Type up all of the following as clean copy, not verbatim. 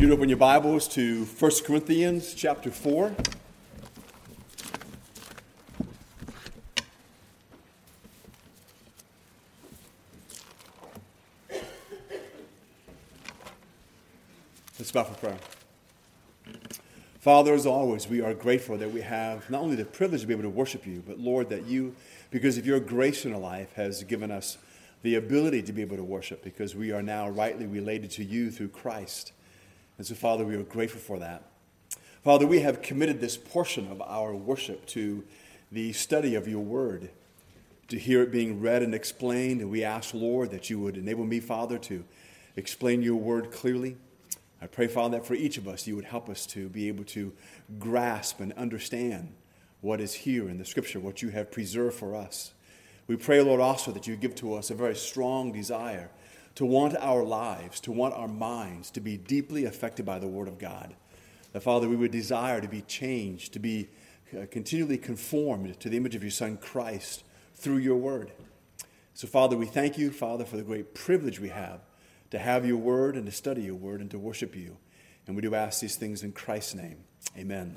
You'd open your Bibles to 1 Corinthians chapter 4. Let's bow for prayer. Father, as always, we are grateful that we have not only the privilege to be able to worship you, but Lord, that you, because of your grace in our life, has given us the ability to be able to worship because we are now rightly related to you through Christ. And so, Father, we are grateful for that. Father, we have committed this portion of our worship to the study of your word, to hear it being read and explained. And we ask, Lord, that you would enable me, Father, to explain your word clearly. I pray, Father, that for each of us, you would help us to be able to grasp and understand what is here in the Scripture, what you have preserved for us. We pray, Lord, also that you give to us a very strong desire to want our lives, to want our minds to be deeply affected by the Word of God. That, Father, we would desire to be changed, to be continually conformed to the image of your Son, Christ, through your Word. So, Father, we thank you, Father, for the great privilege we have to have your Word and to study your Word and to worship you. And we do ask these things in Christ's name. Amen.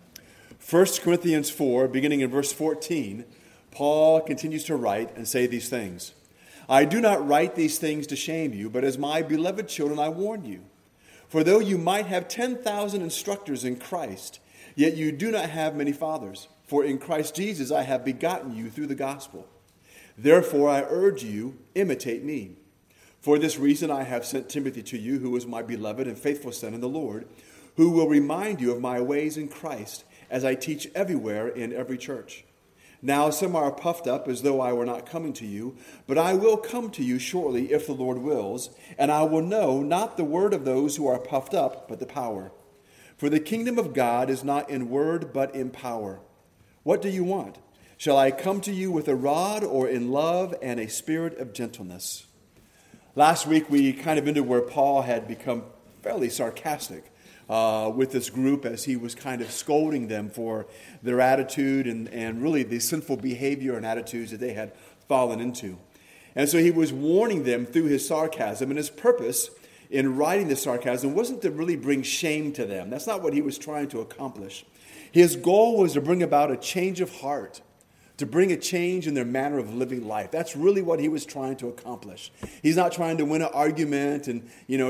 1 Corinthians 4, beginning in verse 14, Paul continues to write and say these things. I do not write these things to shame you, but as my beloved children I warn you. For though you might have 10,000 instructors in Christ, yet you do not have many fathers. For in Christ Jesus I have begotten you through the gospel. Therefore I urge you, imitate me. For this reason I have sent Timothy to you, who is my beloved and faithful son in the Lord, who will remind you of my ways in Christ, as I teach everywhere in every church. Now some are puffed up as though I were not coming to you, but I will come to you shortly if the Lord wills, and I will know not the word of those who are puffed up, but the power. For the kingdom of God is not in word, but in power. What do you want? Shall I come to you with a rod, or in love and a spirit of gentleness? Last week we kind of ended where Paul had become fairly sarcastic with this group as he was kind of scolding them for their attitude and really the sinful behavior and attitudes that they had fallen into. And so he was warning them through his sarcasm, and his purpose in writing the sarcasm wasn't to really bring shame to them. That's not what he was trying to accomplish. His goal was to bring about a change of heart, to bring a change in their manner of living life. That's really what he was trying to accomplish. He's not trying to win an argument and,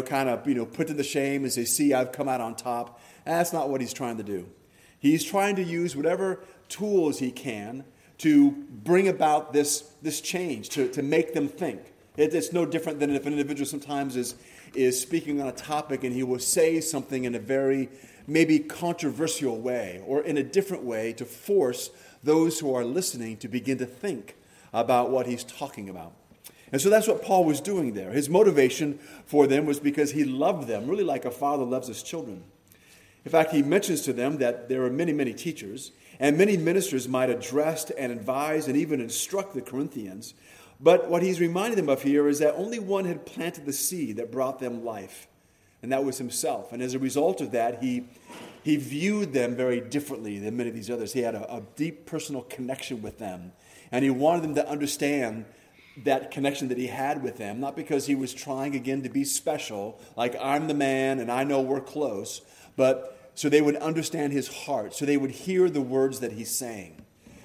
put to the shame and say, see, I've come out on top. That's not what he's trying to do. He's trying to use whatever tools he can to bring about this change, to make them think. It's no different than if an individual sometimes is speaking on a topic and he will say something in a very maybe controversial way or in a different way to force those who are listening to begin to think about what he's talking about. And so that's what Paul was doing there. His motivation for them was because he loved them, really like a father loves his children. In fact, he mentions to them that there are many, many teachers, and many ministers might address and advise and even instruct the Corinthians. But what he's reminding them of here is that only one had planted the seed that brought them life, and that was himself. And as a result of that, he viewed them very differently than many of these others. He had a deep personal connection with them. And he wanted them to understand that connection that he had with them, not because he was trying again to be special, like I'm the man and I know we're close, but so they would understand his heart, so they would hear the words that he's saying.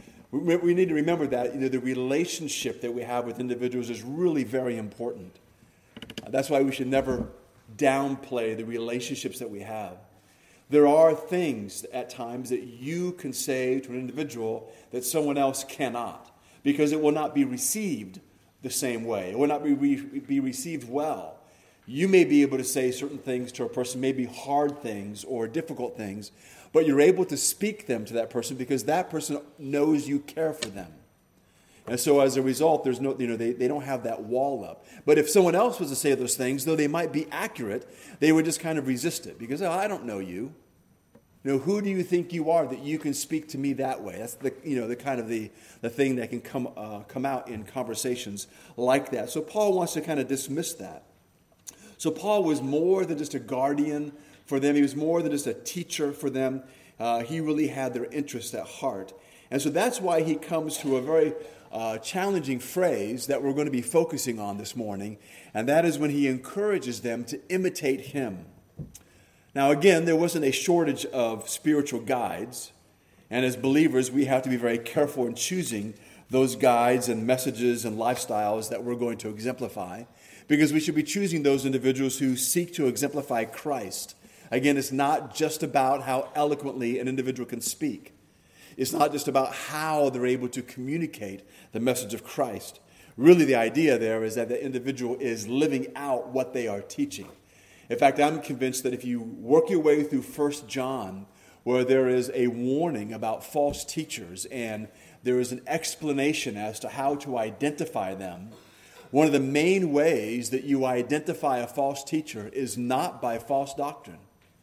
We need to remember that the relationship that we have with individuals is really very important. That's why we should never downplay the relationships that we have. There are things at times that you can say to an individual that someone else cannot, because it will not be received the same way. It will not be received well. You may be able to say certain things to a person, maybe hard things or difficult things, but you're able to speak them to that person because that person knows you care for them. And so as a result, there's they don't have that wall up. But if someone else was to say those things, though they might be accurate, they would just kind of resist it because, I don't know you. Who do you think you are that you can speak to me that way? That's the kind of the thing that can come out in conversations like that. So Paul wants to kind of dismiss that. So Paul was more than just a guardian for them. He was more than just a teacher for them. He really had their interests at heart. And so that's why he comes to a very challenging phrase that we're going to be focusing on this morning, and that is when he encourages them to imitate him. Now, again, there wasn't a shortage of spiritual guides. And as believers, we have to be very careful in choosing those guides and messages and lifestyles that we're going to exemplify, because we should be choosing those individuals who seek to exemplify Christ. Again, it's not just about how eloquently an individual can speak. It's not just about how they're able to communicate the message of Christ. Really, the idea there is that the individual is living out what they are teaching. In fact, I'm convinced that if you work your way through 1 John, where there is a warning about false teachers and there is an explanation as to how to identify them, one of the main ways that you identify a false teacher is not by false doctrine.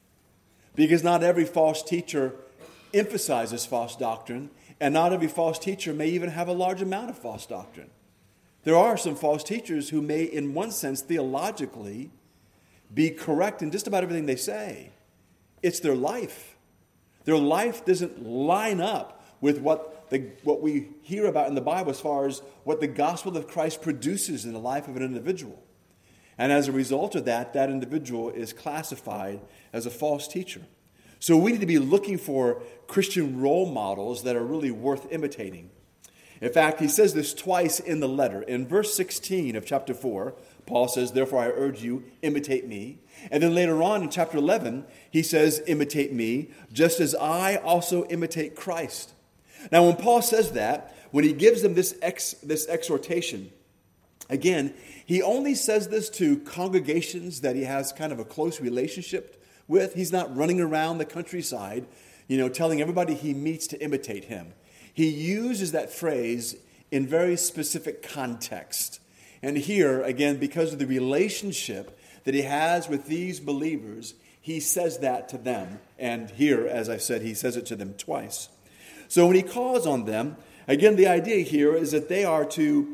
Because not every false teacher emphasizes false doctrine, and not every false teacher may even have a large amount of false doctrine. There are some false teachers who may, in one sense, theologically, be correct in just about everything they say. It's their life. Their life doesn't line up with what we hear about in the Bible as far as what the gospel of Christ produces in the life of an individual. And as a result of that, that individual is classified as a false teacher. So we need to be looking for Christian role models that are really worth imitating. In fact, he says this twice in the letter. In verse 16 of chapter 4, Paul says, "Therefore I urge you, imitate me." And then later on in chapter 11, he says, "Imitate me, just as I also imitate Christ." Now, when Paul says that, when he gives them this exhortation, again, he only says this to congregations that he has kind of a close relationship with. He's not running around the countryside, telling everybody he meets to imitate him. He uses that phrase in very specific context. And here, again, because of the relationship that he has with these believers, he says that to them. And here, as I said, he says it to them twice. So when he calls on them, again, the idea here is that they are to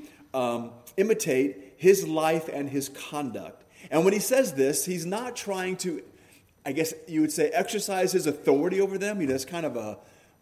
imitate his life and his conduct. And when he says this, he's not trying to, I guess you would say, exercise his authority over them. That's kind of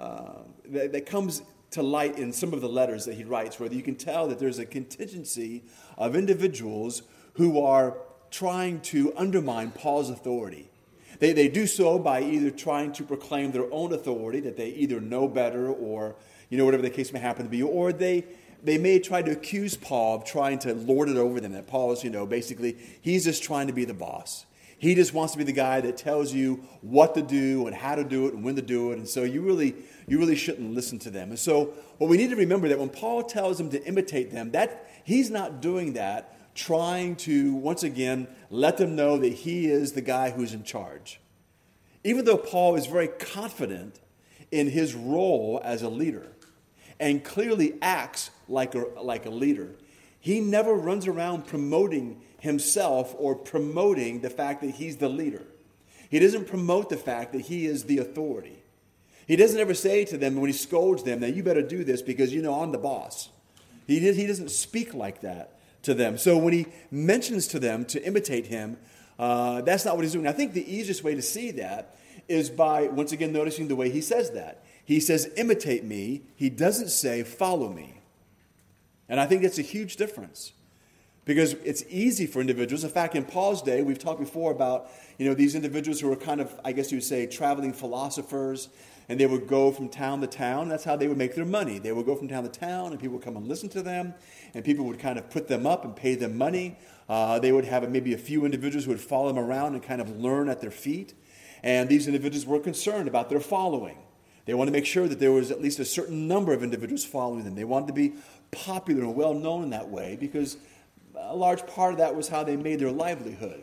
that comes to light in some of the letters that he writes, where you can tell that there's a contingency of individuals who are trying to undermine Paul's authority. They do so by either trying to proclaim their own authority, that they either know better or, whatever the case may happen to be, or they may try to accuse Paul of trying to lord it over them, that Paul is, basically, he's just trying to be the boss. He just wants to be the guy that tells you what to do and how to do it and when to do it. And so you really shouldn't listen to them. And so what we need to remember that when Paul tells them to imitate them, that he's not doing that trying to, once again, let them know that he is the guy who's in charge. Even though Paul is very confident in his role as a leader and clearly acts like a leader, he never runs around promoting himself or promoting the fact that he's the leader. He doesn't promote the fact that he is the authority. He doesn't ever say to them when he scolds them that you better do this because I'm the boss. He doesn't speak like that to them. So when he mentions to them to imitate him, that's not what he's doing. I think the easiest way to see that is by, once again, noticing the way he says that. He says, imitate me. He doesn't say, follow me. And I think that's a huge difference. Because it's easy for individuals. In fact, in Paul's day, we've talked before about, these individuals who were kind of, I guess you would say, traveling philosophers. And they would go from town to town. That's how they would make their money. They would go from town to town, and people would come and listen to them. And people would kind of put them up and pay them money. They would have maybe a few individuals who would follow them around and kind of learn at their feet. And these individuals were concerned about their following. They wanted to make sure that there was at least a certain number of individuals following them. They wanted to be popular and well-known in that way because a large part of that was how they made their livelihood.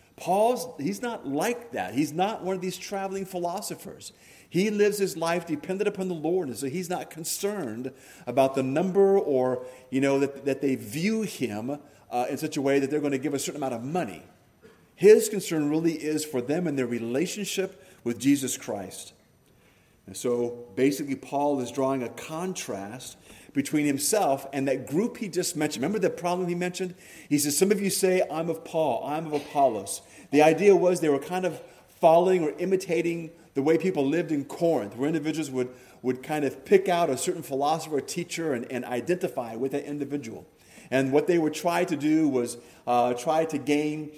He's not like that. He's not one of these traveling philosophers. He lives his life dependent upon the Lord, and so he's not concerned about the number or, that they view him in such a way that they're going to give a certain amount of money. His concern really is for them and their relationship with Jesus Christ. And so basically Paul is drawing a contrast between himself and that group he just mentioned. Remember the problem he mentioned? He says, some of you say, I'm of Paul, I'm of Apollos. The idea was they were kind of following or imitating the way people lived in Corinth, where individuals would kind of pick out a certain philosopher or teacher and identify with that individual. And what they would try to do was try to gain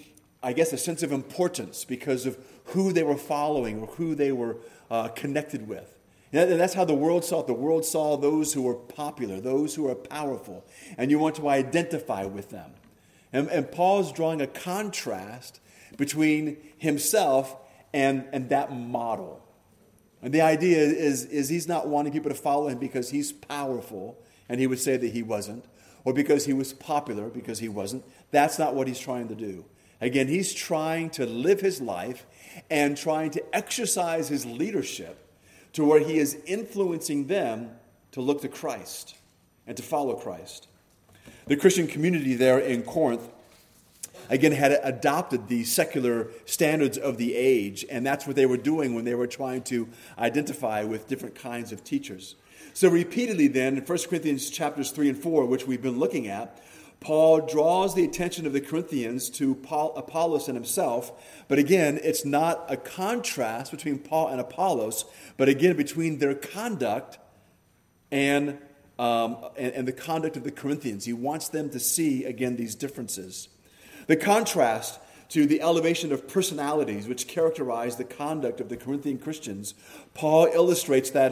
I guess, a sense of importance because of who they were following or who they were connected with. And that's how the world saw it. The world saw those who were popular, those who were powerful, and you want to identify with them. And Paul's drawing a contrast between himself and that model. And the idea is he's not wanting people to follow him because he's powerful, and he would say that he wasn't, or because he was popular, because he wasn't. That's not what he's trying to do. Again, he's trying to live his life and trying to exercise his leadership to where he is influencing them to look to Christ and to follow Christ. The Christian community there in Corinth, again, had adopted the secular standards of the age, and that's what they were doing when they were trying to identify with different kinds of teachers. So repeatedly then, in 1 Corinthians chapters 3 and 4, which we've been looking at, Paul draws the attention of the Corinthians to Apollos and himself. But again, it's not a contrast between Paul and Apollos, but again, between their conduct and the conduct of the Corinthians. He wants them to see, again, these differences. The contrast to the elevation of personalities which characterize the conduct of the Corinthian Christians, Paul illustrates that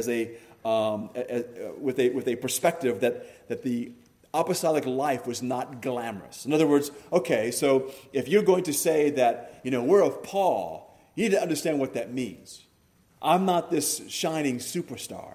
with a perspective that the apostolic life was not glamorous. In other words, okay, so if you're going to say that, we're of Paul, you need to understand what that means. I'm not this shining superstar.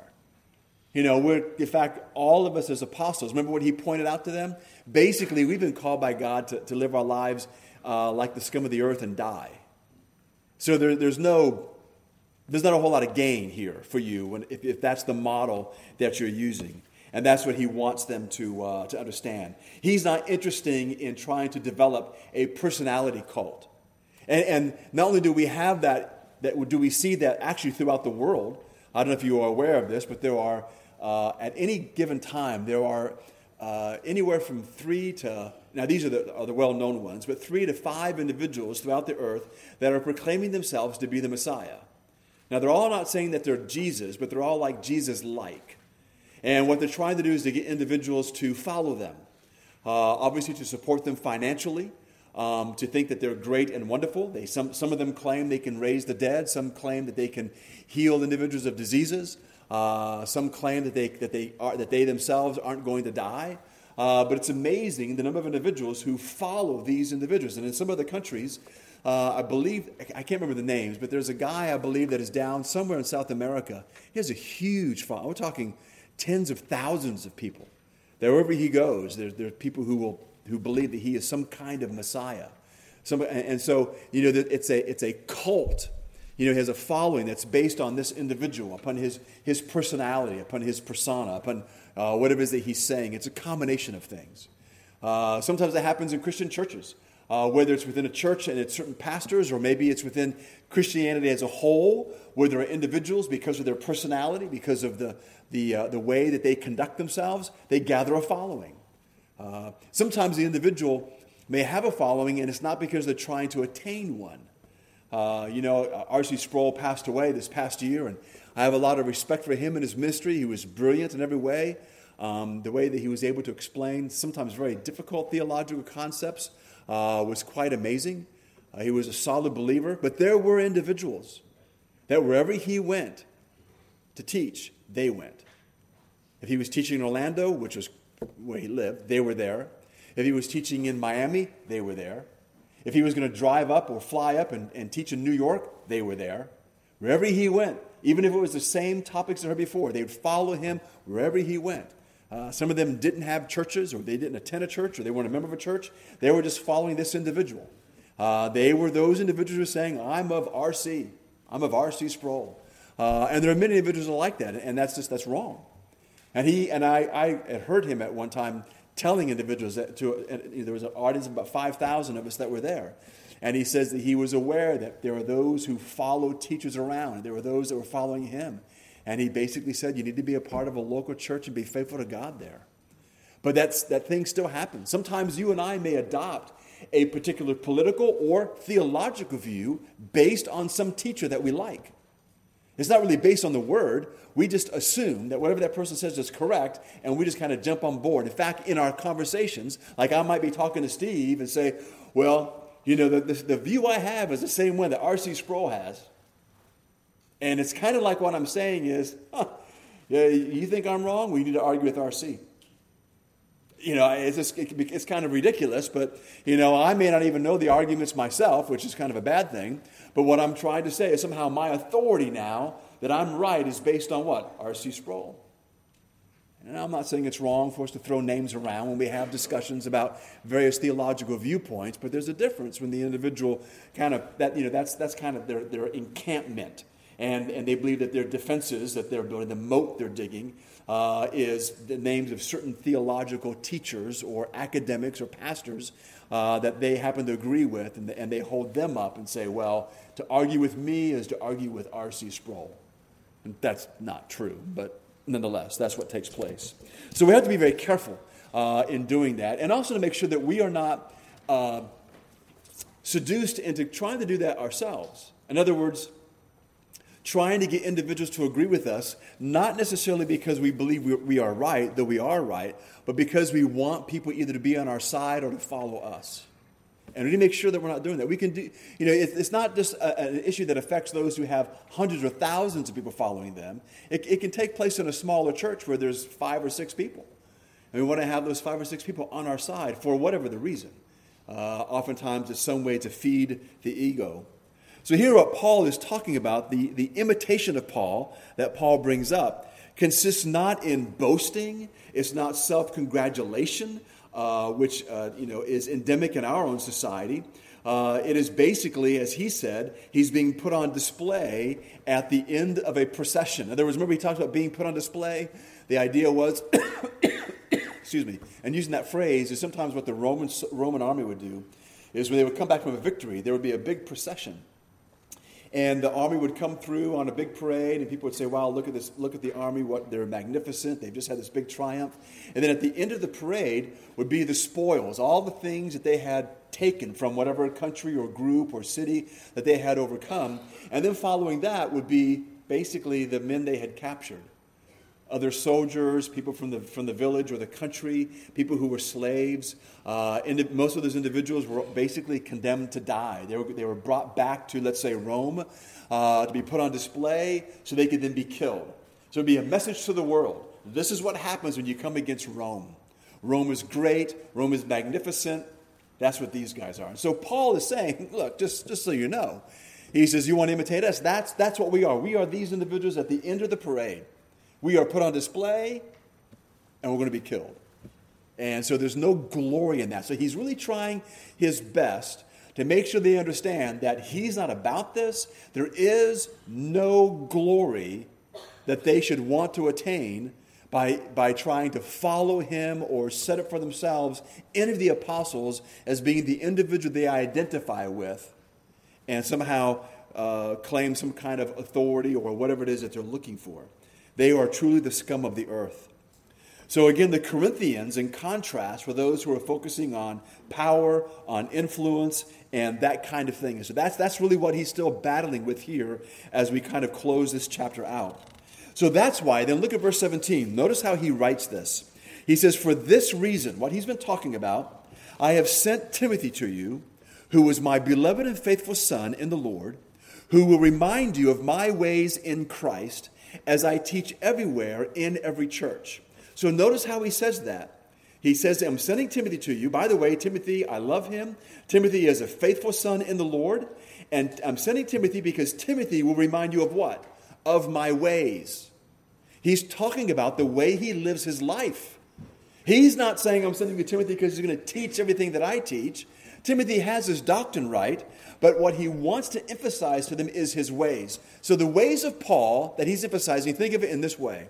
In fact, all of us as apostles, remember what he pointed out to them? Basically, we've been called by God to live our lives like the scum of the earth and die. So there's not a whole lot of gain here for you if that's the model that you're using. And that's what he wants them to understand. He's not interested in trying to develop a personality cult. And not only do we have that do we see that actually throughout the world. I don't know if you are aware of this, but there are, at any given time, there are anywhere from 3 to, now these are the well-known ones, but 3 to 5 individuals throughout the earth that are proclaiming themselves to be the Messiah. Now, they're all not saying that they're Jesus, but they're all like Jesus-like. And what they're trying to do is to get individuals to follow them. Obviously, to support them financially, to think that they're great and wonderful. Some of them claim they can raise the dead. Some claim that they can heal individuals of diseases. Some claim that they themselves aren't going to die. But it's amazing the number of individuals who follow these individuals. And in some other countries, I believe, I can't remember the names, but there's a guy, I believe, that is down somewhere in South America. He has a huge following. We're talking tens of thousands of people. Wherever he goes, there are people who believe that he is some kind of Messiah. And so, it's a cult. He has a following that's based on this individual, upon his personality, upon his persona, upon whatever it is that he's saying. It's a combination of things. Sometimes that happens in Christian churches, whether it's within a church and it's certain pastors, or maybe it's within Christianity as a whole, where there are individuals, because of their personality, because of the way that they conduct themselves, they gather a following. Sometimes the individual may have a following, and it's not because they're trying to attain one. R.C. Sproul passed away this past year, and I have a lot of respect for him and his ministry. He was brilliant in every way. The way that he was able to explain sometimes very difficult theological concepts was quite amazing. He was a solid believer, but there were individuals that wherever he went to teach, they went. If he was teaching in Orlando, which was where he lived, they were there. If he was teaching in Miami, they were there. If he was going to drive up or fly up and teach in New York, they were there. Wherever he went, even if it was the same topics that heard before, they would follow him wherever he went. Some of them didn't have churches, or they didn't attend a church, or they weren't a member of a church. They were just following this individual. They were those individuals who were saying, I'm of R.C. R.C. Sproul. And there are many individuals like that, and that's wrong. And I had heard him at one time telling individuals that there was an audience of about 5,000 of us that were there. And he says that he was aware that there were those who followed teachers around. There were those that were following him. And he basically said, you need to be a part of a local church and be faithful to God there. But that thing still happens. Sometimes you and I may adopt a particular political or theological view based on some teacher that we like. It's not really based on the word. We just assume that whatever that person says is correct, and we just kind of jump on board. In fact, in our conversations, like I might be talking to Steve and say, well, you know, the view I have is the same one that R.C. Sproul has. And it's kind of like what I'm saying is, yeah, you think I'm wrong? Well, you need to argue with R.C. You know, it's kind of ridiculous, but, you know, I may not even know the arguments myself, which is kind of a bad thing. But what I'm trying to say is somehow my authority now that I'm right is based on what? R.C. Sproul. And I'm not saying it's wrong for us to throw names around when we have discussions about various theological viewpoints, but there's a difference when the individual kind of, that's kind of their encampment. And they believe that their defenses that they're building, the moat they're digging, is the names of certain theological teachers or academics or pastors that they happen to agree with, and they hold them up and say, well, to argue with me is to argue with R.C. Sproul. And that's not true, but nonetheless, that's what takes place. So we have to be very careful in doing that, and also to make sure that we are not seduced into trying to do that ourselves. In other words, trying to get individuals to agree with us, not necessarily because we believe we are right, though we are right, but because we want people either to be on our side or to follow us. And we need to make sure that we're not doing that. We can do, you know, it's not just an issue that affects those who have hundreds or thousands of people following them. It can take place in a smaller church where there's 5 or 6 people. And we want to have those 5 or 6 people on our side for whatever the reason. Oftentimes it's some way to feed the ego. So here what Paul is talking about, the imitation of Paul that Paul brings up, consists not in boasting, it's not self-congratulation, which is endemic in our own society. It is basically, as he said, he's being put on display at the end of a procession. In other words, remember he talked about being put on display? The idea was, excuse me, and using that phrase is sometimes what the Roman army would do, is when they would come back from a victory, there would be a big procession. And the army would come through on a big parade, and people would say, wow, look at this, look at the army, they're magnificent, they've just had this big triumph. And then at the end of the parade would be the spoils, all the things that they had taken from whatever country or group or city that they had overcome. And then following that would be basically the men they had captured. Other soldiers, people from the village or the country, people who were slaves. Most of those individuals were basically condemned to die. They were brought back to, let's say, Rome to be put on display so they could then be killed. So it would be a message to the world. This is what happens when you come against Rome. Rome is great. Rome is magnificent. That's what these guys are. And so Paul is saying, look, just so you know, he says, you want to imitate us? That's what we are. We are these individuals at the end of the parade. We are put on display, and we're going to be killed. And so there's no glory in that. So he's really trying his best to make sure they understand that he's not about this. There is no glory that they should want to attain by trying to follow him or set up for themselves any of the apostles as being the individual they identify with and somehow claim some kind of authority or whatever it is that they're looking for. They are truly the scum of the earth. So again, the Corinthians, in contrast, were those who are focusing on power, on influence, and that kind of thing. So that's really what he's still battling with here as we kind of close this chapter out. So that's why, then look at verse 17. Notice how he writes this. He says, for this reason, what he's been talking about, I have sent Timothy to you, who is my beloved and faithful son in the Lord, who will remind you of my ways in Christ, as I teach everywhere in every church. So notice how he says that. He says, I'm sending Timothy to you. By the way, Timothy, I love him. Timothy is a faithful son in the Lord. And I'm sending Timothy because Timothy will remind you of what? Of my ways. He's talking about the way he lives his life. He's not saying I'm sending you to Timothy because he's going to teach everything that I teach. Timothy has his doctrine right, but what he wants to emphasize to them is his ways. So the ways of Paul that he's emphasizing, think of it in this way.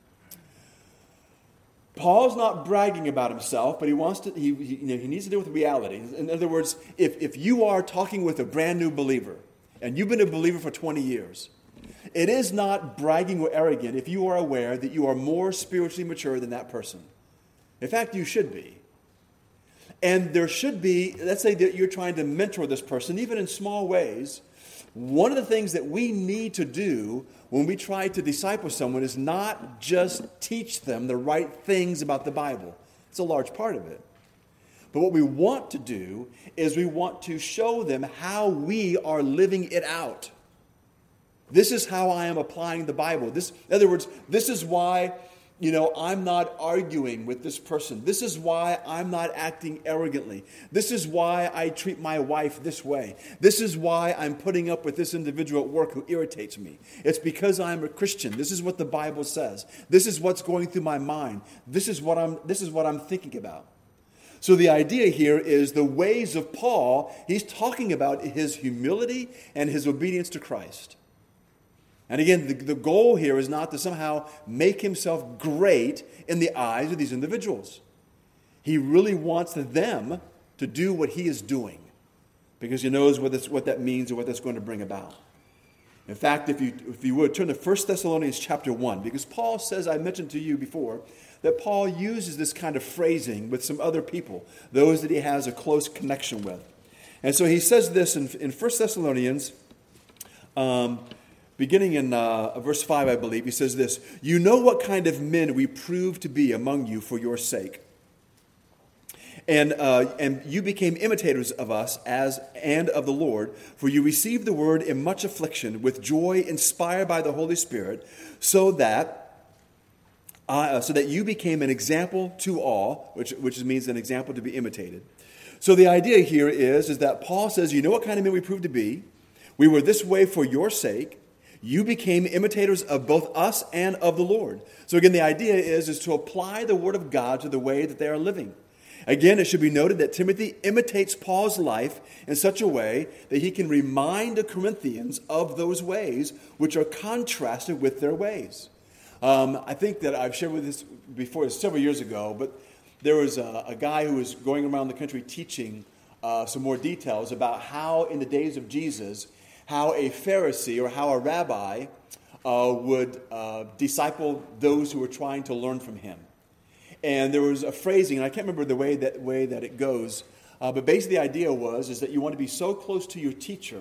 Paul's not bragging about himself, but he needs to deal with reality. In other words, if you are talking with a brand new believer, and you've been a believer for 20 years, it is not bragging or arrogant if you are aware that you are more spiritually mature than that person. In fact, you should be. And there should be, let's say that you're trying to mentor this person, even in small ways. One of the things that we need to do when we try to disciple someone is not just teach them the right things about the Bible. It's a large part of it. But what we want to do is we want to show them how we are living it out. This is how I am applying the Bible. In other words, this is why, I'm not arguing with this person. This is why I'm not acting arrogantly. This is why I treat my wife this way. This is why I'm putting up with this individual at work who irritates me. It's because I'm a Christian. This is what the Bible says. This is what's going through my mind. This is what I'm thinking about. So the idea here is the ways of Paul. He's talking about his humility and his obedience to Christ. And again, the goal here is not to somehow make himself great in the eyes of these individuals. He really wants them to do what he is doing because he knows what that means and what that's going to bring about. In fact, if you would, turn to 1 Thessalonians chapter 1, because Paul says, I mentioned to you before, that Paul uses this kind of phrasing with some other people, those that he has a close connection with. And so he says this in 1 Thessalonians beginning in verse 5, I believe, he says this, you know what kind of men we prove to be among you for your sake. And you became imitators of us and of the Lord, for you received the word in much affliction with joy inspired by the Holy Spirit, so that you became an example to all, which means an example to be imitated. So the idea here is that Paul says, you know what kind of men we proved to be. We were this way for your sake. You became imitators of both us and of the Lord. So again, the idea is to apply the word of God to the way that they are living. Again, it should be noted that Timothy imitates Paul's life in such a way that he can remind the Corinthians of those ways which are contrasted with their ways. I think that I've shared with this before, several years ago, but there was a guy who was going around the country teaching some more details about how in the days of Jesus, how a Pharisee or how a rabbi would disciple those who were trying to learn from him. And there was a phrasing, and I can't remember the way that it goes, but basically the idea is that you want to be so close to your teacher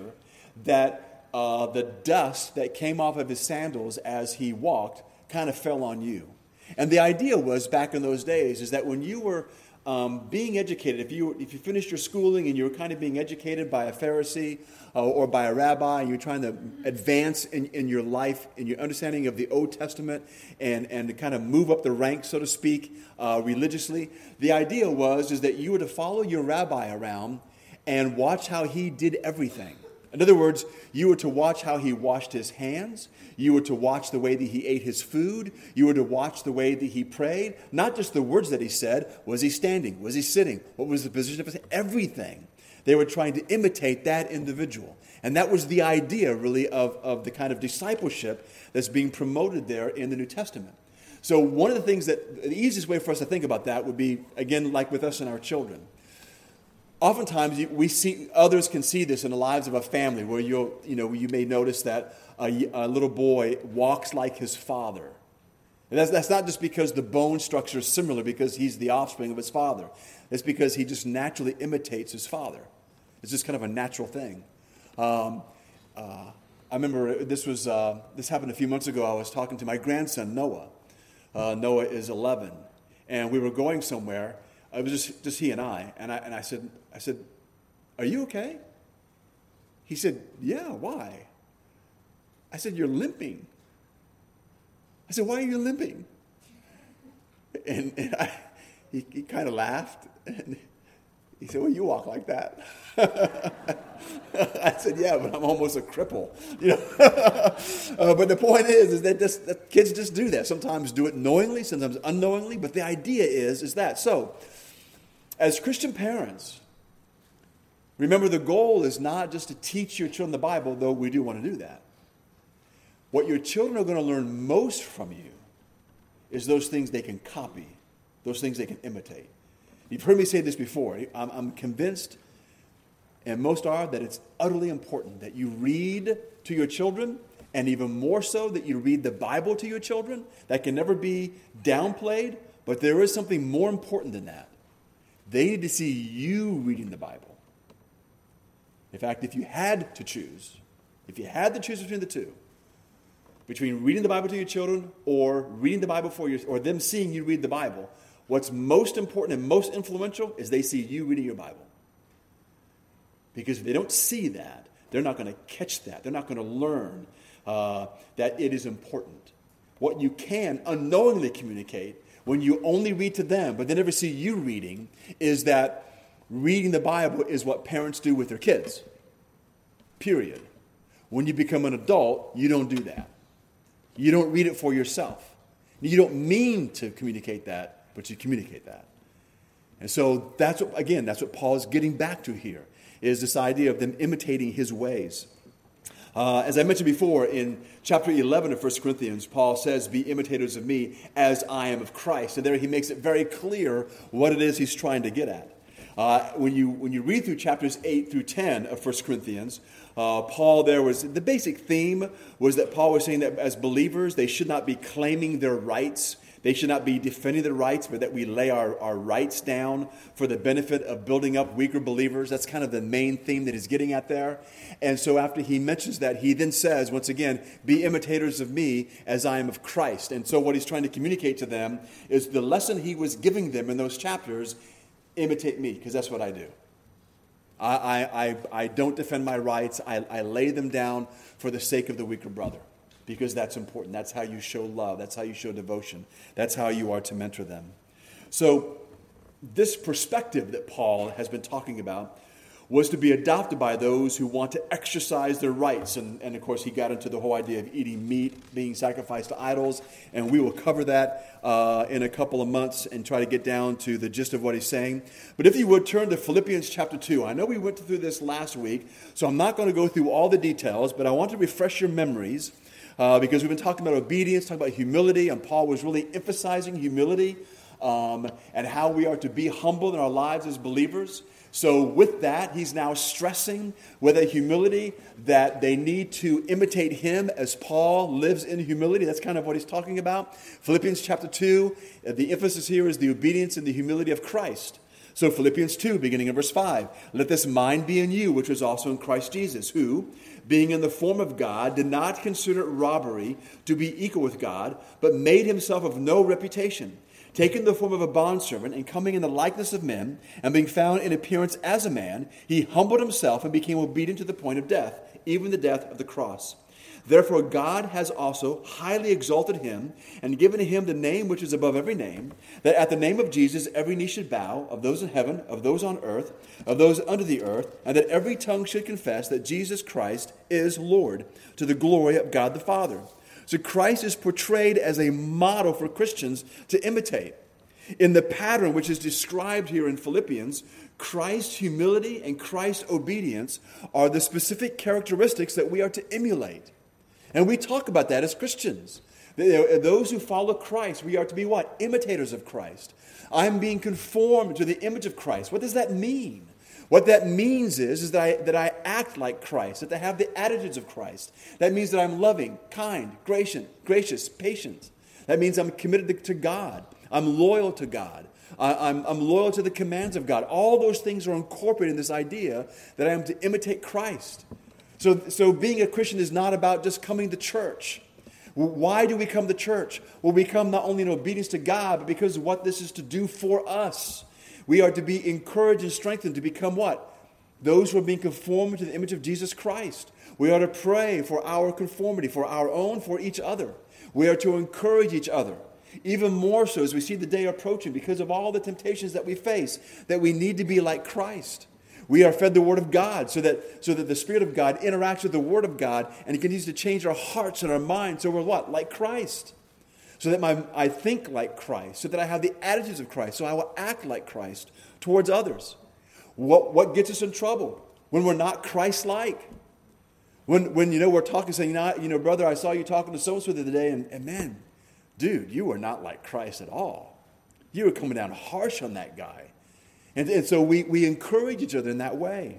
that the dust that came off of his sandals as he walked kind of fell on you. And the idea was back in those days is that when you were being educated, if you finished your schooling and you were kind of being educated by a Pharisee or by a rabbi, and you're trying to advance in your life, in your understanding of the Old Testament, and to kind of move up the ranks, so to speak, religiously, the idea is that you were to follow your rabbi around and watch how he did everything. In other words, you were to watch how he washed his hands. You were to watch the way that he ate his food. You were to watch the way that he prayed. Not just the words that he said. Was he standing? Was he sitting? What was the position of his hand? Everything. They were trying to imitate that individual. And that was the idea, really, of the kind of discipleship that's being promoted there in the New Testament. So one of the things the easiest way for us to think about that would be, again, like with us and our children. Oftentimes, others can see this in the lives of a family where you may notice that a little boy walks like his father. And that's not just because the bone structure is similar because he's the offspring of his father. It's because he just naturally imitates his father. It's just kind of a natural thing. I remember this happened a few months ago. I was talking to my grandson, Noah. Noah is 11. And we were going somewhere. It was just he and I. And I said, are you okay? He said, yeah, why? I said, you're limping. I said, why are you limping? And he kind of laughed. And he said, well, you walk like that. I said, yeah, but I'm almost a cripple. But the point is that kids just do that. Sometimes do it knowingly, sometimes unknowingly. But the idea is that. So, as Christian parents, remember the goal is not just to teach your children the Bible, though we do want to do that. What your children are going to learn most from you is those things they can copy, those things they can imitate. You've heard me say this before. I'm convinced, and most are, that it's utterly important that you read to your children, and even more so that you read the Bible to your children. That can never be downplayed, but there is something more important than that. They need to see you reading the Bible. In fact, if you had to choose between the two, between reading the Bible to your children or reading the Bible or them seeing you read the Bible, What's most important and most influential is they see you reading your Bible. Because if they don't see that, they're not going to catch that. They're not going to learn that it is important. What you can unknowingly communicate when you only read to them, but they never see you reading, is that reading the Bible is what parents do with their kids. Period. When you become an adult, you don't do that. You don't read it for yourself. You don't mean to communicate that, but you communicate that. And so that's what Paul is getting back to here, is this idea of them imitating his ways. As I mentioned before, in chapter 11 of 1 Corinthians, Paul says, be imitators of me as I am of Christ. And there he makes it very clear what it is he's trying to get at. When you read through chapters 8 through 10 of 1 Corinthians, Paul, the basic theme was that Paul was saying that as believers, they should not be claiming their rights. They should not be defending their rights, but that we lay our rights down for the benefit of building up weaker believers. That's kind of the main theme that he's getting at there. And so after he mentions that, he then says, once again, be imitators of me as I am of Christ. And so what he's trying to communicate to them is the lesson he was giving them in those chapters: imitate me, because that's what I do. I don't defend my rights. I lay them down for the sake of the weaker brother, because that's important. That's how you show love. That's how you show devotion. That's how you are to mentor them. So this perspective that Paul has been talking about was to be adopted by those who want to exercise their rights. And of course, he got into the whole idea of eating meat being sacrificed to idols. And we will cover that in a couple of months and try to get down to the gist of what he's saying. But if you would, turn to Philippians chapter 2. I know we went through this last week, so I'm not going to go through all the details, but I want to refresh your memories because we've been talking about obedience, talking about humility, and Paul was really emphasizing humility and how we are to be humble in our lives as believers. So with that, he's now stressing with a humility that they need to imitate him as Paul lives in humility. That's kind of what he's talking about. Philippians chapter 2, the emphasis here is the obedience and the humility of Christ. So Philippians 2, beginning in verse 5, let this mind be in you, which was also in Christ Jesus, who, being in the form of God, did not consider it robbery to be equal with God, but made himself of no reputation, taking the form of a bondservant and coming in the likeness of men, and being found in appearance as a man, he humbled himself and became obedient to the point of death, even the death of the cross. Therefore God has also highly exalted him and given him the name which is above every name, that at the name of Jesus every knee should bow, of those in heaven, of those on earth, of those under the earth, and that every tongue should confess that Jesus Christ is Lord, to the glory of God the Father. So Christ is portrayed as a model for Christians to imitate. In the pattern which is described here in Philippians, Christ's humility and Christ's obedience are the specific characteristics that we are to emulate. And we talk about that as Christians. Those who follow Christ, we are to be what? Imitators of Christ. I'm being conformed to the image of Christ. What does that mean? What that means is that I act like Christ, that I have the attitudes of Christ. That means that I'm loving, kind, gracious, patient. That means I'm committed to God. I'm loyal to God. I'm loyal to the commands of God. All those things are incorporated in this idea that I am to imitate Christ. So being a Christian is not about just coming to church. Why do we come to church? Well, we come not only in obedience to God, but because of what this is to do for us. We are to be encouraged and strengthened to become what? Those who are being conformed to the image of Jesus Christ. We are to pray for our conformity, for our own, for each other. We are to encourage each other. Even more so as we see the day approaching, because of all the temptations that we face, that we need to be like Christ. We are fed the Word of God so that the Spirit of God interacts with the Word of God and it continues to change our hearts and our minds so we're what? Like Christ. So that I think like Christ, so that I have the attitudes of Christ, so I will act like Christ towards others. What gets us in trouble? When we're not Christ-like. When we're talking, saying, brother, I saw you talking to so-and-so the other day, and man, dude, you are not like Christ at all. You were coming down harsh on that guy. And so we encourage each other in that way.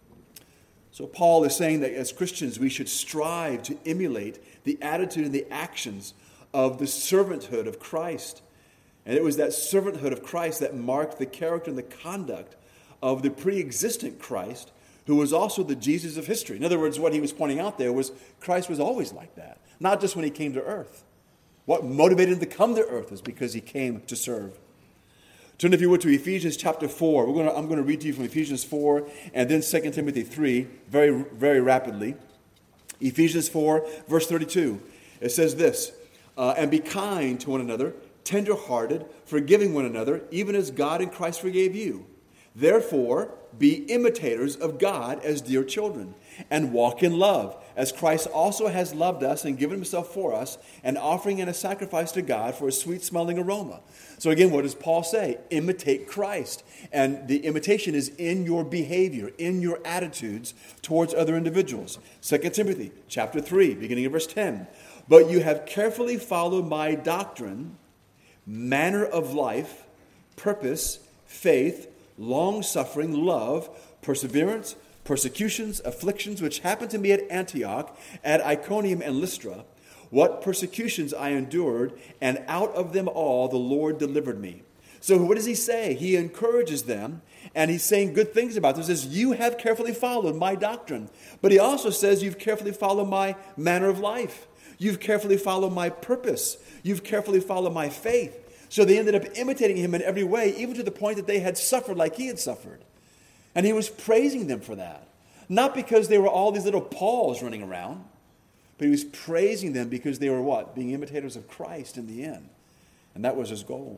So Paul is saying that as Christians, we should strive to emulate the attitude and the actions of the servanthood of Christ. And it was that servanthood of Christ that marked the character and the conduct of the pre-existent Christ, who was also the Jesus of history. In other words, what he was pointing out there was Christ was always like that, not just when he came to earth. What motivated him to come to earth is because he came to serve. Turn, if you would, to Ephesians chapter 4. I'm going to read to you from Ephesians 4 and then 2 Timothy 3 very, very rapidly. Ephesians 4, verse 32. It says this, and be kind to one another, tender-hearted, forgiving one another, even as God in Christ forgave you. Therefore, be imitators of God as dear children, and walk in love, as Christ also has loved us and given himself for us, an offering and a sacrifice to God for a sweet-smelling aroma. So again, what does Paul say? Imitate Christ. And the imitation is in your behavior, in your attitudes towards other individuals. 2 Timothy chapter 3, beginning of verse 10. But you have carefully followed my doctrine, manner of life, purpose, faith, long-suffering, love, perseverance, persecutions, afflictions, which happened to me at Antioch, at Iconium and Lystra, what persecutions I endured, and out of them all the Lord delivered me. So what does he say? He encourages them, and he's saying good things about them. He says, you have carefully followed my doctrine. But he also says, you've carefully followed my manner of life. You've carefully followed my purpose. You've carefully followed my faith. So they ended up imitating him in every way, even to the point that they had suffered like he had suffered. And he was praising them for that. Not because they were all these little Pauls running around, but he was praising them because they were what? Being imitators of Christ in the end. And that was his goal.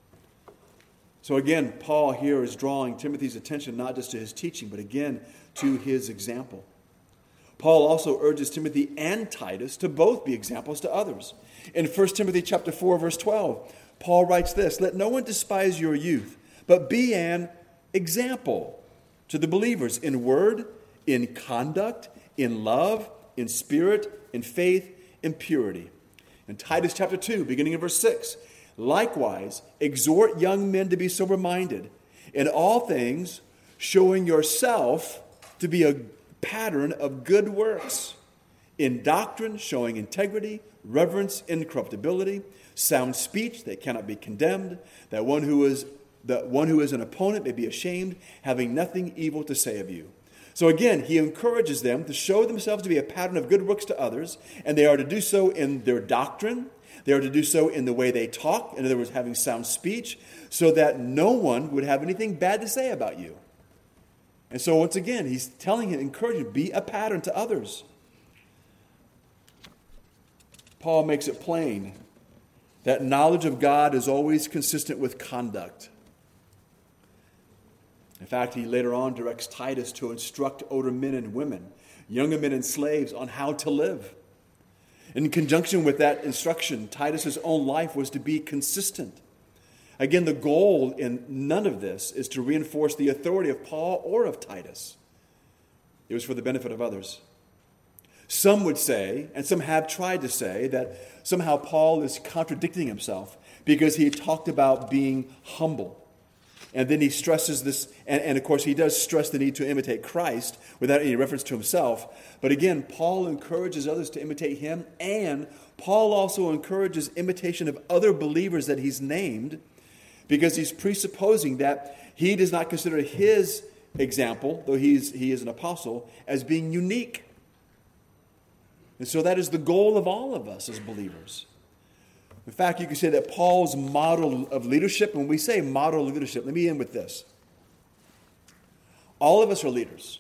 So again, Paul here is drawing Timothy's attention not just to his teaching, but again to his example. Paul also urges Timothy and Titus to both be examples to others. In 1 Timothy chapter 4, verse 12, Paul writes this, let no one despise your youth, but be an example to the believers in word, in conduct, in love, in spirit, in faith, in purity. In Titus chapter 2, beginning of verse 6, likewise, exhort young men to be sober-minded, in all things, showing yourself to be a pattern of good works, in doctrine, showing integrity, reverence, incorruptibility, sound speech that cannot be condemned, that one who is an opponent may be ashamed, having nothing evil to say of you. So again, he encourages them to show themselves to be a pattern of good works to others, and they are to do so in their doctrine. They are to do so in the way they talk, in other words, having sound speech, so that no one would have anything bad to say about you. And so once again, he's telling him, encouraging, be a pattern to others. Paul makes it plain that knowledge of God is always consistent with conduct. In fact, he later on directs Titus to instruct older men and women, younger men and slaves, on how to live. In conjunction with that instruction, Titus's own life was to be consistent. Again, the goal in none of this is to reinforce the authority of Paul or of Titus. It was for the benefit of others. Some would say, and some have tried to say, that somehow Paul is contradicting himself because he talked about being humble. And then he stresses this, and of course he does stress the need to imitate Christ without any reference to himself. But again, Paul encourages others to imitate him, and Paul also encourages imitation of other believers that he's named, because he's presupposing that he does not consider his example, though he is an apostle, as being unique. And so that is the goal of all of us as believers. In fact, you could say that Paul's model of leadership, when we say model of leadership, let me end with this. All of us are leaders.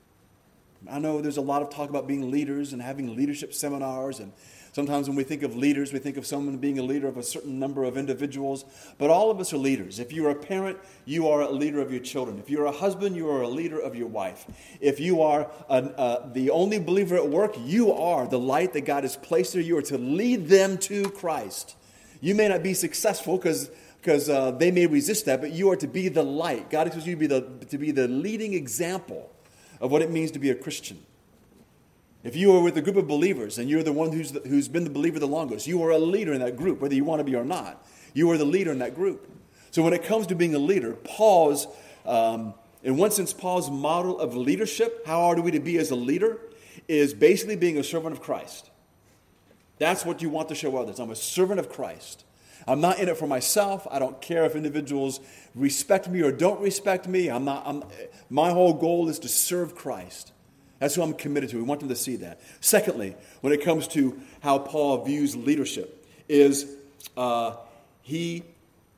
I know there's a lot of talk about being leaders and having leadership seminars, and sometimes when we think of leaders, we think of someone being a leader of a certain number of individuals, but all of us are leaders. If you're a parent, you are a leader of your children. If you're a husband, you are a leader of your wife. If you are the only believer at work, you are the light that God has placed there. You are to lead them to Christ. You may not be successful because they may resist that, but you are to be the light. God expects you to be the leading example of what it means to be a Christian. If you are with a group of believers and you're the one who's been the believer the longest, you are a leader in that group, whether you want to be or not. You are the leader in that group. So when it comes to being a leader, Paul's, in one sense, Paul's model of leadership, how are we to be as a leader, is basically being a servant of Christ. That's what you want to show others. I'm a servant of Christ. I'm not in it for myself. I don't care if individuals respect me or don't respect me. My whole goal is to serve Christ. That's who I'm committed to. We want them to see that. Secondly, when it comes to how Paul views leadership, is he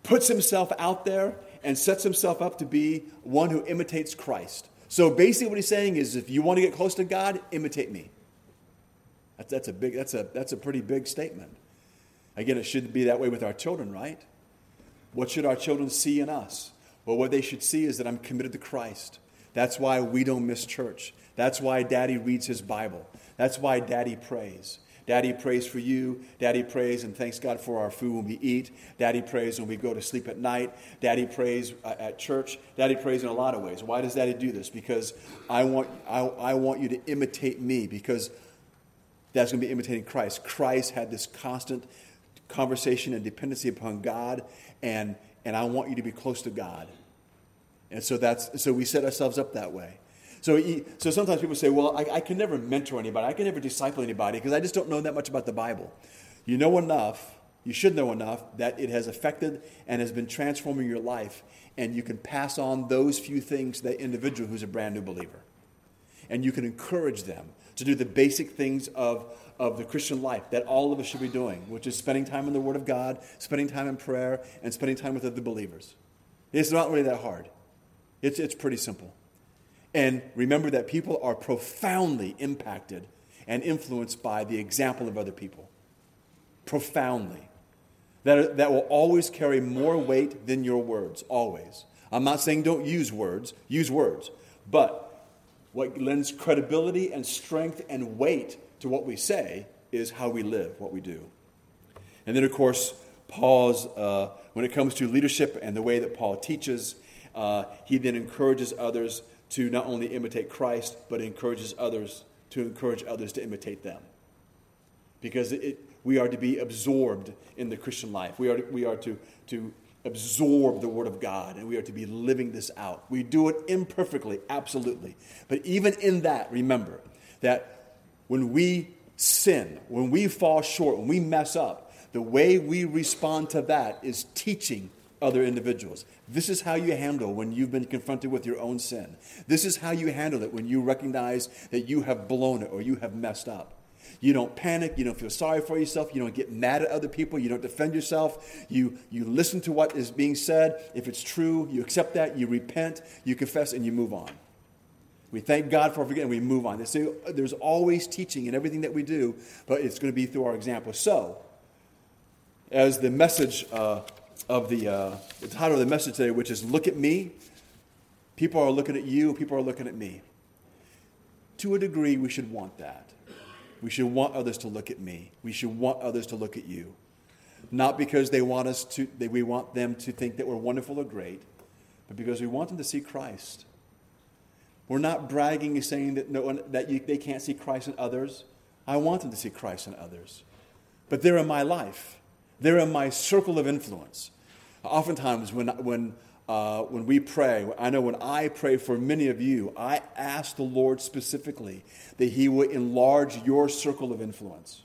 puts himself out there and sets himself up to be one who imitates Christ. So basically what he's saying is, if you want to get close to God, imitate me. That's a pretty big statement. Again, it should be that way with our children, right? What should our children see in us? Well, what they should see is that I'm committed to Christ. That's why we don't miss church. That's why Daddy reads his Bible. That's why Daddy prays. Daddy prays for you. Daddy prays and thanks God for our food when we eat. Daddy prays when we go to sleep at night. Daddy prays at church. Daddy prays in a lot of ways. Why does Daddy do this? Because I want you to imitate me, because that's going to be imitating Christ. Christ had this constant conversation and dependency upon God, and I want you to be close to God. And so we set ourselves up that way. So sometimes people say, well, I can never mentor anybody. I can never disciple anybody because I just don't know that much about the Bible. You know enough, you should know enough that it has affected and has been transforming your life, and you can pass on those few things to that individual who's a brand new believer. And you can encourage them to do the basic things of the Christian life that all of us should be doing, which is spending time in the Word of God, spending time in prayer, and spending time with other believers. It's not really that hard. It's pretty simple. And remember that people are profoundly impacted and influenced by the example of other people. Profoundly. That will always carry more weight than your words, always. I'm not saying don't use words. But what lends credibility and strength and weight to what we say is how we live, what we do. And then, of course, Paul's, when it comes to leadership and the way that Paul teaches, he then encourages others to not only imitate Christ, but encourages others to encourage others to imitate them. Because we are to be absorbed in the Christian life. We are to absorb the Word of God, and we are to be living this out. We do it imperfectly, absolutely. But even in that, remember that when we sin, when we fall short, when we mess up, the way we respond to that is teaching other individuals. This is how you handle when you've been confronted with your own sin. This is how you handle it when you recognize that you have blown it or you have messed up. You don't panic. You don't feel sorry for yourself. You don't get mad at other people. You don't defend yourself. You listen to what is being said. If it's true, you accept that. You repent. You confess, and you move on. We thank God for forgetting. We move on. There's always teaching in everything that we do, but it's going to be through our example. So, as the message the title of the message today, which is "Look at Me," people are looking at you. People are looking at me. To a degree, we should want that. We should want others to look at me. We should want others to look at you. Not because we want them to think that we're wonderful or great, but because we want them to see Christ. We're not bragging and saying that they can't see Christ in others. I want them to see Christ in others. But they're in my life. They're in my circle of influence. Oftentimes when we pray, I know when I pray for many of you, I ask the Lord specifically that He would enlarge your circle of influence.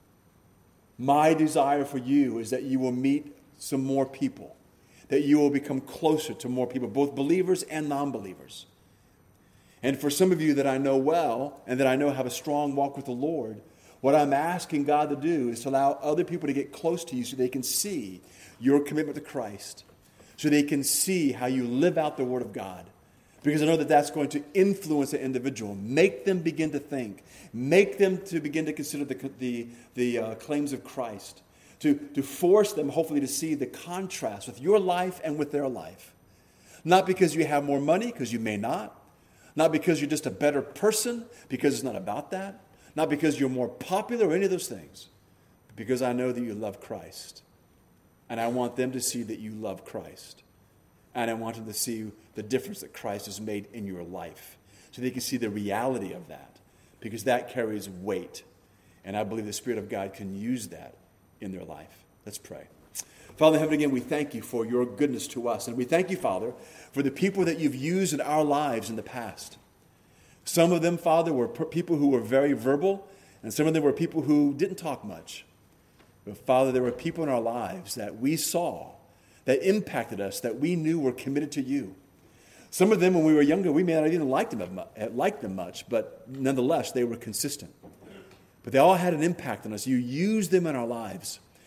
My desire for you is that you will meet some more people, that you will become closer to more people, both believers and non-believers. And for some of you that I know well and that I know have a strong walk with the Lord, what I'm asking God to do is to allow other people to get close to you so they can see your commitment to Christ, so they can see how you live out the Word of God. Because I know that that's going to influence an individual, make them begin to think, make them to begin to consider the claims of Christ, to force them hopefully to see the contrast with your life and with their life. Not because you have more money, because you may not because you're just a better person, because it's not about that. Not because you're more popular or any of those things, but because I know that you love Christ. And I want them to see that you love Christ. And I want them to see the difference that Christ has made in your life. So they can see the reality of that. Because that carries weight. And I believe the Spirit of God can use that in their life. Let's pray. Father in heaven, again, we thank you for your goodness to us. And we thank you, Father, for the people that you've used in our lives in the past. Some of them, Father, were people who were very verbal, and some of them were people who didn't talk much. But, Father, there were people in our lives that we saw, that impacted us, that we knew were committed to you. Some of them, when we were younger, we may not even like them much, but nonetheless, they were consistent. But they all had an impact on us. You used them in our lives.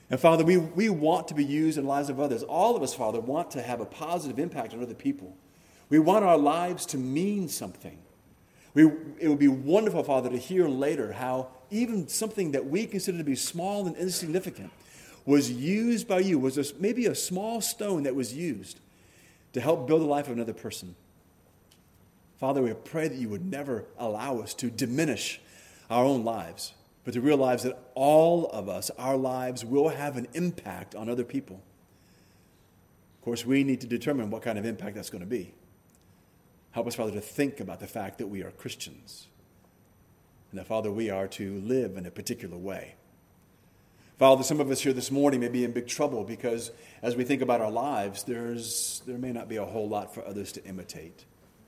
And Father, we want to be used in the lives of others. All of us, Father, want to have a positive impact on other people. We want our lives to mean something. It would be wonderful, Father, to hear later how even something that we consider to be small and insignificant was used by you, was maybe a small stone that was used to help build the life of another person. Father, we pray that you would never allow us to diminish our own lives, but to realize that all of us, our lives will have an impact on other people. Of course, we need to determine what kind of impact that's going to be. Help us, Father, to think about the fact that we are Christians and that, Father, we are to live in a particular way. Father, some of us here this morning may be in big trouble because as we think about our lives, there may not be a whole lot for others to imitate.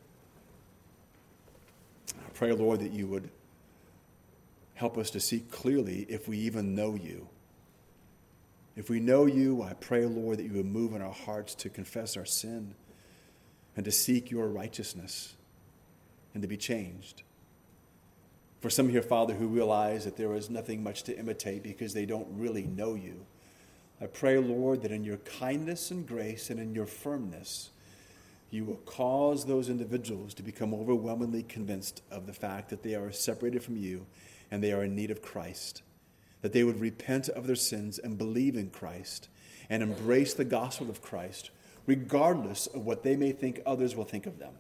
I pray, Lord, that you would help us to see clearly if we even know you. If we know you, I pray, Lord, that you would move in our hearts to confess our sin and to seek your righteousness and to be changed. For some here, Father, who realize that there is nothing much to imitate because they don't really know you, I pray, Lord, that in your kindness and grace and in your firmness, you will cause those individuals to become overwhelmingly convinced of the fact that they are separated from you and they are in need of Christ, that they would repent of their sins and believe in Christ and embrace the gospel of Christ, regardless of what they may think others will think of them.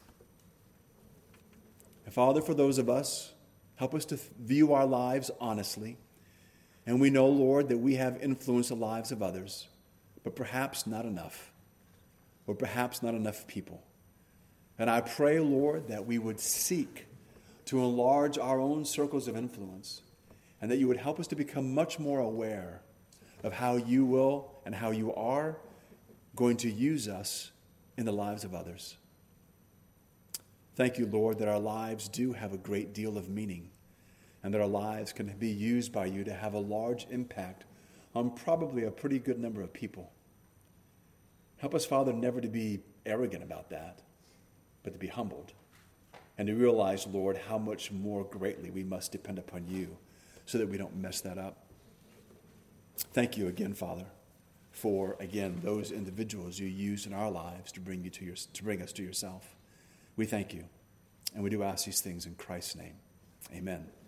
And Father, for those of us, help us to view our lives honestly. And we know, Lord, that we have influenced the lives of others, but perhaps not enough, or perhaps not enough people. And I pray, Lord, that we would seek to enlarge our own circles of influence, and that you would help us to become much more aware of how you will and how you are going to use us in the lives of others. Thank you, Lord, that our lives do have a great deal of meaning and that our lives can be used by you to have a large impact on probably a pretty good number of people. Help us, Father, never to be arrogant about that, but to be humbled and to realize, Lord, how much more greatly we must depend upon you so that we don't mess that up. Thank you again, Father, for, again, those individuals you used in our lives to bring us to yourself. We thank you, and we do ask these things in Christ's name. Amen.